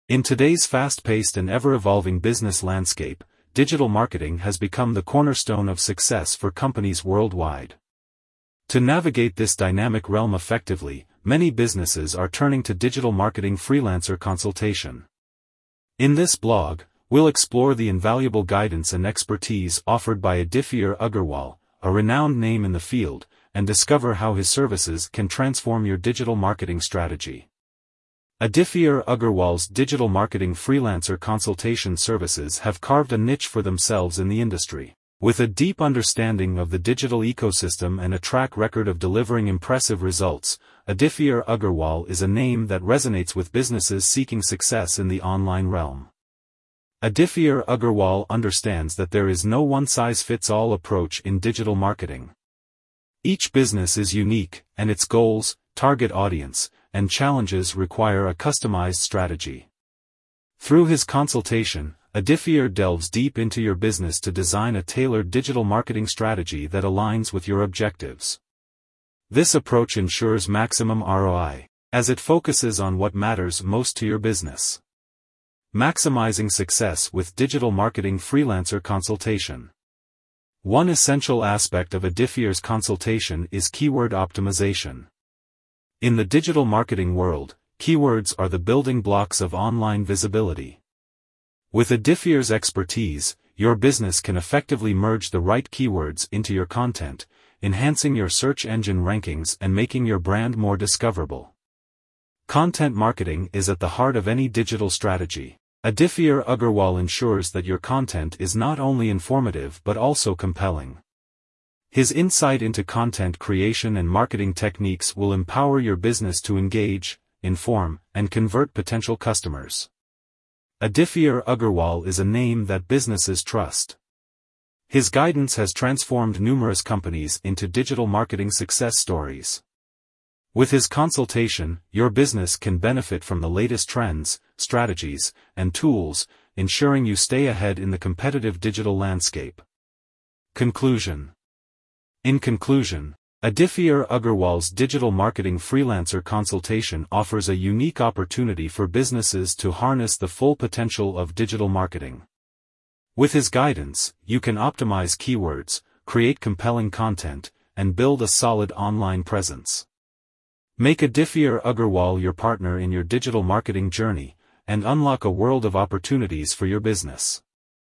In today's fast-paced and ever-evolving business landscape, digital marketing has become the cornerstone of success for companies worldwide. To navigate this dynamic realm effectively, many businesses are turning to digital marketing freelancer consultation. In this blog, we'll explore the invaluable guidance and expertise offered by Aditya Agarwal, a renowned name in the field, and discover how his services can transform your digital marketing strategy. Aditya Agarwal's digital marketing freelancer consultation services have carved a niche for themselves in the industry. With a deep understanding of the digital ecosystem and a track record of delivering impressive results, Aditya Agarwal is a name that resonates with businesses seeking success in the online realm. Aditya Agarwal understands that there is no one-size-fits-all approach in digital marketing. Each business is unique, and its goals, target audience, and challenges require a customized strategy. Through his consultation, Aditya delves deep into your business to design a tailored digital marketing strategy that aligns with your objectives. This approach ensures maximum ROI, as it focuses on what matters most to your business. Maximizing success with digital marketing freelancer consultation. One essential aspect of Aditya's consultation is keyword optimization. In the digital marketing world, keywords are the building blocks of online visibility. With Aditya's expertise, your business can effectively merge the right keywords into your content, enhancing your search engine rankings and making your brand more discoverable. Content marketing is at the heart of any digital strategy. Aditya Agarwal ensures that your content is not only informative but also compelling. His insight into content creation and marketing techniques will empower your business to engage, inform, and convert potential customers. Aditya Agarwal is a name that businesses trust. His guidance has transformed numerous companies into digital marketing success stories. With his consultation, your business can benefit from the latest trends, strategies, and tools, ensuring you stay ahead in the competitive digital landscape. Conclusion. In conclusion, Aditya Agarwal's digital marketing freelancer consultation offers a unique opportunity for businesses to harness the full potential of digital marketing. With his guidance, you can optimize keywords, create compelling content, and build a solid online presence. Make Aditya Agarwal your partner in your digital marketing journey, and unlock a world of opportunities for your business.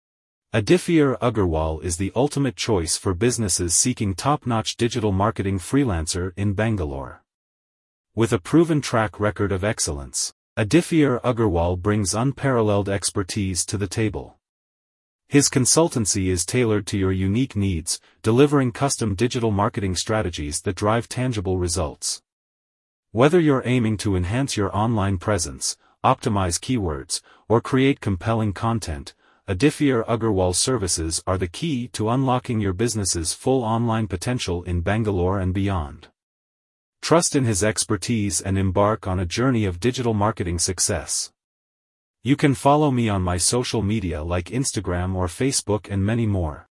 Aditya Agarwal is the ultimate choice for businesses seeking top-notch digital marketing freelancer in Bangalore. With a proven track record of excellence, Aditya Agarwal brings unparalleled expertise to the table. His consultancy is tailored to your unique needs, delivering custom digital marketing strategies that drive tangible results. Whether you're aiming to enhance your online presence, optimize keywords, or create compelling content, Aditya Agarwal's services are the key to unlocking your business's full online potential in Bangalore and beyond. Trust in his expertise and embark on a journey of digital marketing success. You can follow me on my social media like Instagram or Facebook and many more.